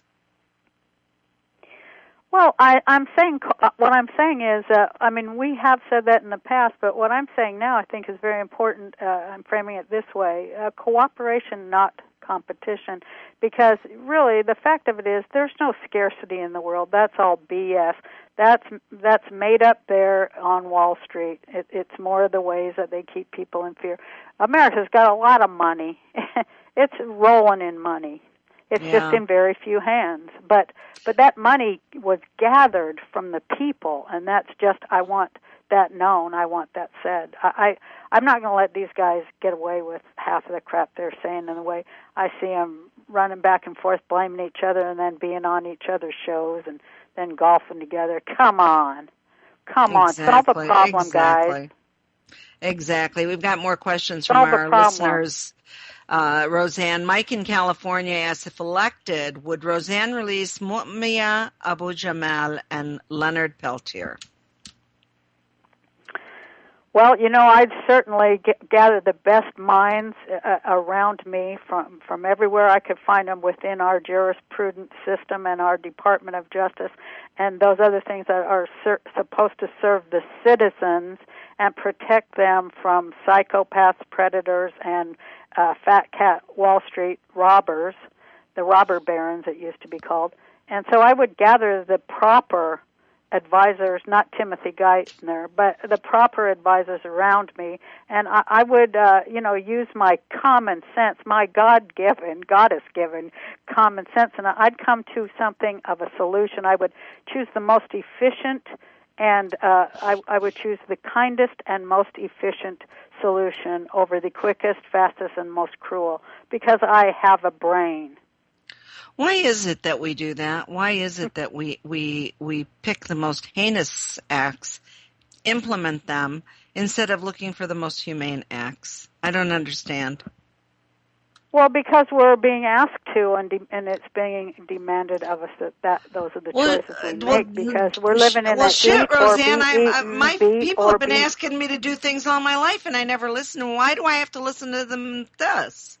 Well, I, I'm saying what I'm saying is, uh, I mean, we have said that in the past, but what I'm saying now, I think, is very important. Uh, I'm framing it this way: uh, cooperation, not competition, because really, the fact of it is, there's no scarcity in the world. That's all B S. That's that's made up there on Wall Street. It, it's more of the ways that they keep people in fear. America's got a lot of money. It's rolling in money. It's yeah. just in very few hands. But but that money was gathered from the people, and that's just, I want that known. I want that said. I, I, I'm not going to let these guys get away with half of the crap they're saying in the way I see them running back and forth, blaming each other, and then being on each other's shows and then golfing together. Come on. Come exactly. on. Solve the problem, exactly. guys. Exactly. We've got more questions Solve from our problem. listeners. Uh, Roseanne, Mike in California asks, if elected, would Roseanne release Mumia Abu-Jamal and Leonard Peltier? Well, you know, I'd certainly get, gather the best minds uh, around me from, from everywhere I could find them within our jurisprudence system and our Department of Justice and those other things that are ser- supposed to serve the citizens and protect them from psychopaths, predators, and uh, fat cat Wall Street robbers, the robber barons it used to be called. And so I would gather the proper advisors, not Timothy Geithner, but the proper advisors around me, and I, I would, uh, you know, use my common sense, my God-given, goddess-given common sense, and I'd come to something of a solution. I would choose the most efficient, and uh, I, I would choose the kindest and most efficient solution over the quickest, fastest, and most cruel, because I have a brain. Why is it that we do that? Why is it that we, we, we pick the most heinous acts, implement them, instead of looking for the most humane acts? I don't understand. Well, because we're being asked to, and de- and it's being demanded of us that, that those are the well, choices we well, make, because we're living in well, a shit, beat Roseanne, or I'm, beat, uh, my beat people or have been beat. asking me to do things all my life, and I never listen. Why do I have to listen to them thus?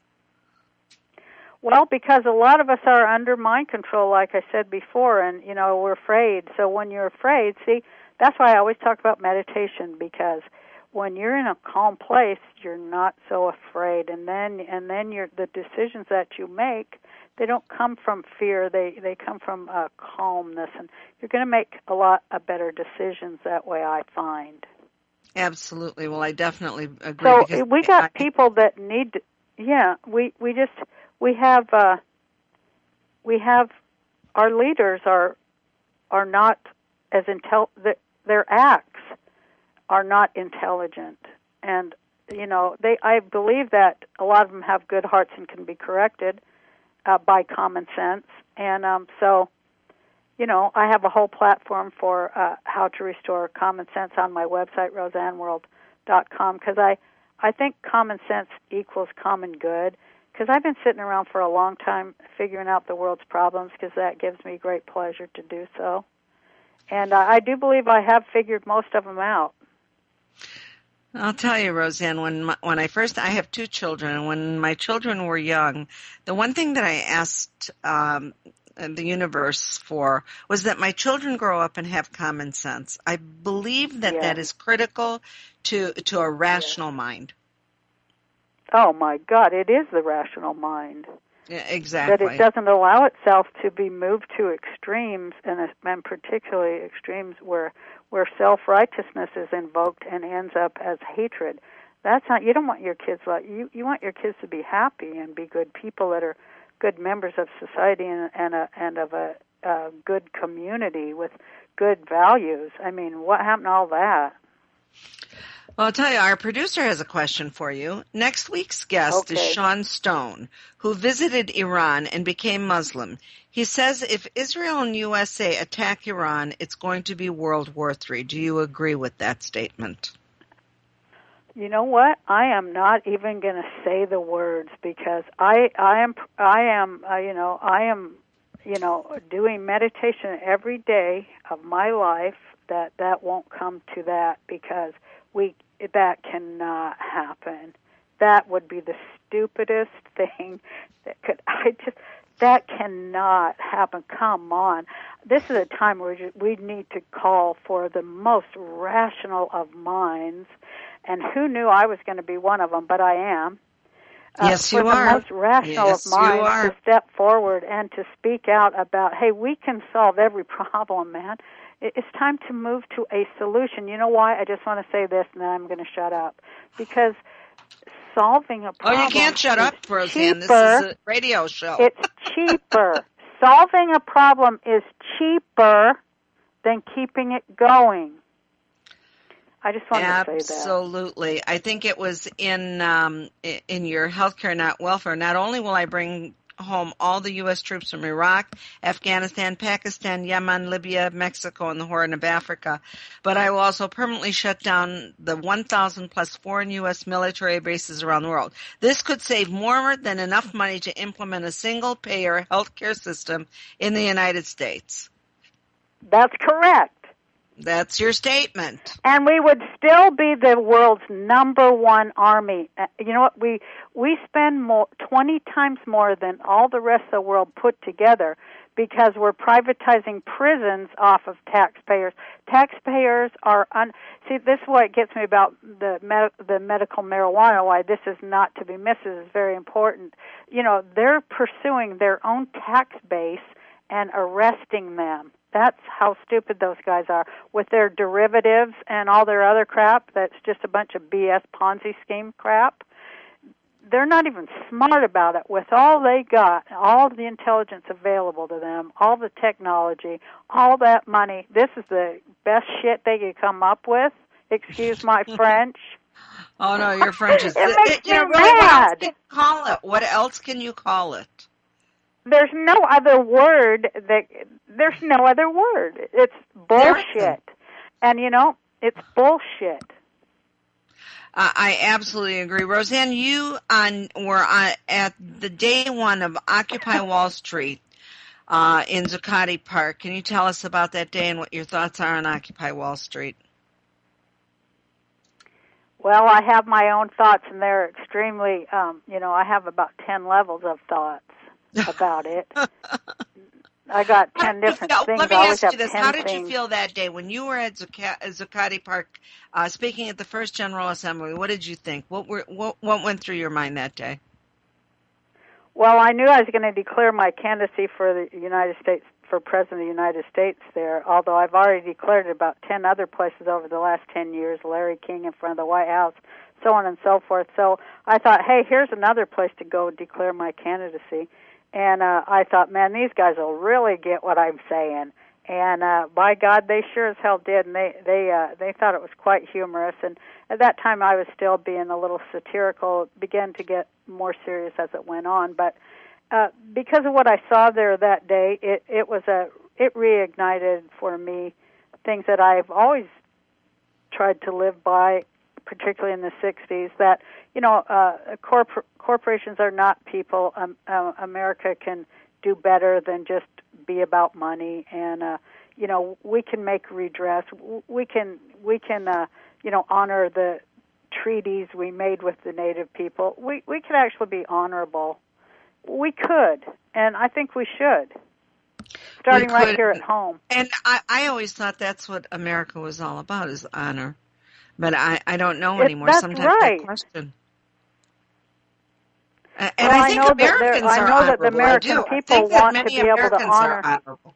Well, because a lot of us are under mind control, like I said before, and, you know, we're afraid. So when you're afraid, see, that's why I always talk about meditation, because when you're in a calm place, you're not so afraid. And then and then you're, the decisions that you make, they don't come from fear. They, they come from uh, calmness. And you're going to make a lot of better decisions that way, I find. Absolutely. Well, I definitely agree. So because we got I, people that need to, yeah, we, we just... We have, uh, we have, our leaders are, are not as intel. Their acts are not intelligent, and you know, they. I believe that a lot of them have good hearts and can be corrected uh, by common sense, and um, so, you know, I have a whole platform for uh, how to restore common sense on my website, roseanne world dot com, because I, I think common sense equals common good. Because I've been sitting around for a long time figuring out the world's problems, because that gives me great pleasure to do so. And uh, I do believe I have figured most of them out. I'll tell you, Roseanne, when my, when I first, I have two children, and when my children were young, the one thing that I asked um, the universe for was that my children grow up and have common sense. I believe that yes. that is critical to to a rational yes. mind. Oh my God, it is the rational mind. Yeah, exactly. That it doesn't allow itself to be moved to extremes, and, and particularly extremes where where self-righteousness is invoked and ends up as hatred. That's not. You don't want your kids like you. You want your kids to be happy and be good people that are good members of society and and, a, and of a, a good community with good values. I mean, what happened to all that? Well, I'll tell you, our producer has a question for you. Next week's guest okay. is Sean Stone, who visited Iran and became Muslim. He says if Israel and U S A attack Iran, it's going to be World War Three. Do you agree with that statement? You know what? I am not even going to say the words because I I am I am uh, you know I am you know doing meditation every day of my life that that won't come to that because we that cannot happen. That would be the stupidest thing that could. I just that cannot happen. Come on, this is a time where we need to call for the most rational of minds. And who knew I was going to be one of them, but I am. Uh, yes, you for are. the most rational yes, of minds to step forward and to speak out about, hey, we can solve every problem, man. It's time to move to a solution. You know why? I just want to say this, and then I'm going to shut up. Because solving a problem Oh, you can't shut up, Roseanne. Cheaper. This is a radio show. It's cheaper. Solving a problem is cheaper than keeping it going. I just wanted Absolutely. to say that. Absolutely. I think it was in um, in your healthcare, not welfare. Not only will I bring home all the U S troops from Iraq, Afghanistan, Pakistan, Yemen, Libya, Mexico, and the Horn of Africa, but I will also permanently shut down the one thousand plus foreign U S military bases around the world. This could save more than enough money to implement a single-payer healthcare system in the United States. That's correct. That's your statement. And we would still be the world's number one army. Uh, you know what? We we spend more, twenty times more than all the rest of the world put together because we're privatizing prisons off of taxpayers. Taxpayers are un. See, this is what gets me about the med- the medical marijuana. Why this is not to be missed. This is very important. You know, they're pursuing their own tax base and arresting them. That's how stupid those guys are with their derivatives and all their other crap. That's just a bunch of B S Ponzi scheme crap. They're not even smart about it. With all they got, all the intelligence available to them, all the technology, all that money, this is the best shit they could come up with. Excuse my French. Oh, no, your French is... it makes you know, me really, mad. What else can you call it? What else can you call it? There's no other word that there's no other word. It's bullshit. And you know, it's bullshit. Uh, I absolutely agree. Roseanne, you on were on, at the day one of Occupy Wall Street uh, in Zuccotti Park. Can you tell us about that day and what your thoughts are on Occupy Wall Street? Well, I have my own thoughts, and they're extremely, um, you know, I have about ten levels of thoughts about it. I got ten different feel, things. Let me I always ask you have this. How did things. you feel that day when you were at Zuccotti Park uh, speaking at the first General Assembly? What did you think? What, were, what, what went through your mind that day? Well, I knew I was going to declare my candidacy for the United States, for President of the United States there, although I've already declared it about ten other places over the last ten years, Larry King in front of the White House, so on and so forth. So I thought, hey, here's another place to go declare my candidacy. And uh, I thought, man, these guys will really get what I'm saying. And uh, by God, they sure as hell did. And they they uh, they thought it was quite humorous. And at that time, I was still being a little satirical. It began to get more serious as it went on. But uh, because of what I saw there that day, it it was a it reignited for me things that I've always tried to live by, particularly in the sixties, that, you know, uh, corpor- corporations are not people. Um, uh, America can do better than just be about money, and, uh, you know, we can make redress. We can, we can, uh, you know, honor the treaties we made with the Native people. We, we could actually be honorable. We could, and I think we should. starting we right could, here at home. And I, I always thought that's what America was all about, is honor. But I, I don't know It, anymore. that's Sometimes right. I question. Uh, and well, I I think know Americans that I are know that the honorable. American I do. people I think that want many to be able to Americans honor. are honorable.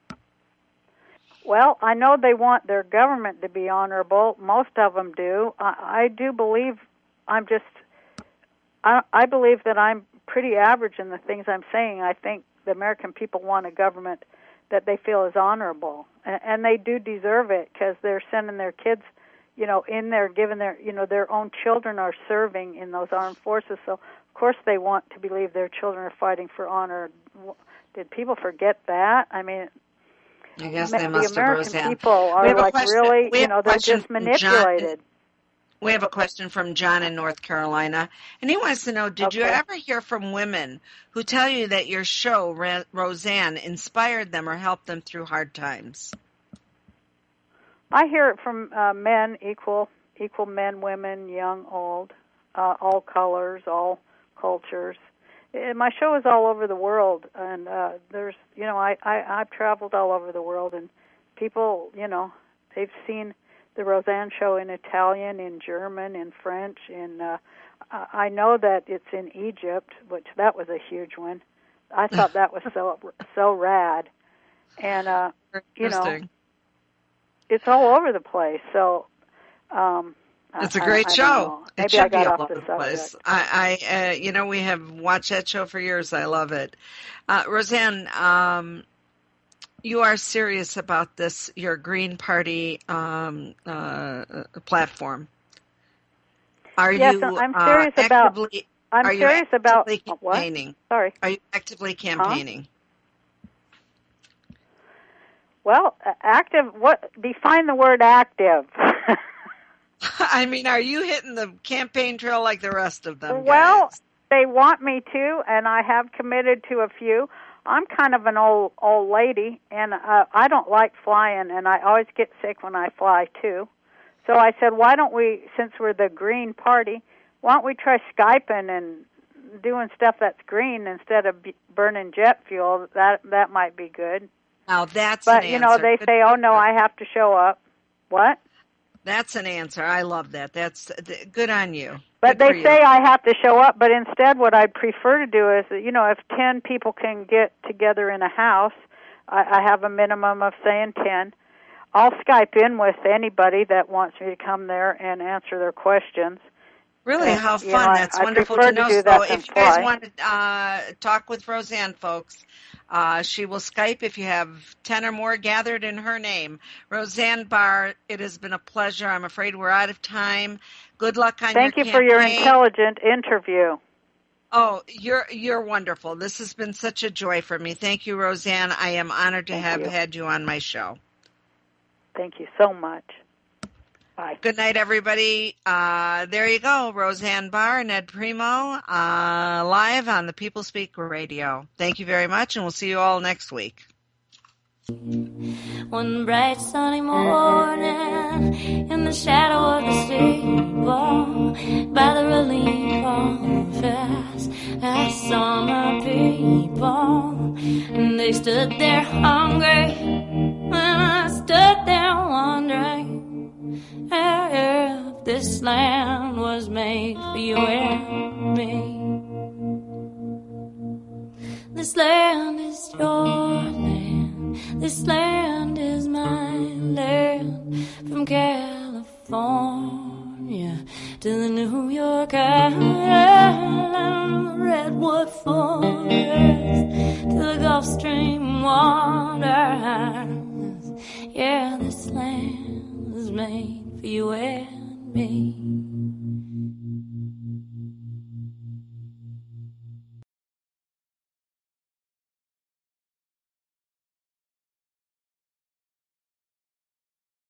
Well, I know they want their government to be honorable. Most of them do. I, I do believe. I'm just. I, I believe that I'm pretty average in the things I'm saying. I think the American people want a government that they feel is honorable, and, and they do deserve it because they're sending their kids, you know, in there, giving their, you know, their own children are serving in those armed forces. So of course they want to believe their children are fighting for honor. Did people forget that? I mean, I guess the they must American have, people are like question. really, we you know, they're just manipulated. We have a question from John in North Carolina, and he wants to know, did okay. you ever hear from women who tell you that your show, Roseanne, inspired them or helped them through hard times? I hear it from uh, men, equal, equal men, women, young, old, uh, all colors, all cultures. And my show is all over the world, and uh, there's, you know, I, I, I've traveled all over the world, and people, you know, they've seen the Roseanne show in Italian, in German, in French, in, uh, I know that it's in Egypt, which that was a huge one. I thought that was so, so rad. And, uh, you know, it's all over the place, so, um, it's a great I, I show. Maybe it should I got be all off over the the subject. place. I, I uh, you know, we have watched that show for years. I love it. Uh, Roseanne, um, you are serious about this, your Green Party um, uh, platform. Are yes, you I'm serious uh, about. actively, I'm are you serious about campaigning? What? Sorry. Are you actively campaigning? Huh? Well, active. What? Define the word active. I mean, are you hitting the campaign trail like the rest of them? Well, guys? They want me to, and I have committed to a few. I'm kind of an old old lady, and uh, I don't like flying, and I always get sick when I fly too. So I said, why don't we, since we're the Green Party, why don't we try Skyping and doing stuff that's green instead of b- burning jet fuel? That that might be good. Now that's but an you know answer. they Good say, oh no, I have to show up. What? That's an answer. I love that. That's good on you. But good they say I have to show up, but instead what I'd prefer to do is, you know, if ten people can get together in a house, I, I have a minimum of saying ten. I'll Skype in with anybody that wants me to come there and answer their questions. Really, and, how fun. Know, That's I, wonderful I to know. To so if you guys fly. want to uh, talk with Roseanne, folks, uh, she will Skype if you have ten or more gathered in her name. Roseanne Barr, it has been a pleasure. I'm afraid we're out of time. Good luck on Thank your you campaign. for your intelligent interview. Oh, you're you're wonderful. This has been such a joy for me. Thank you, Roseanne. I am honored to Thank have you. had you on my show. Thank you so much. Bye. Good night, everybody. Uh, there you go, Roseanne Barr and Ed Primo, uh, live on the People Speak Radio. Thank you very much, and we'll see you all next week. One bright sunny morning, in the shadow of the steeple, by the relief office, I saw my people, and they stood there hungry, and I stood there wondering if this land was made for you and me. This land is your land, this land is my land. From California to the New York Island, the Redwood Forest to the Gulf Stream waters. Yeah, this land was made for you and me.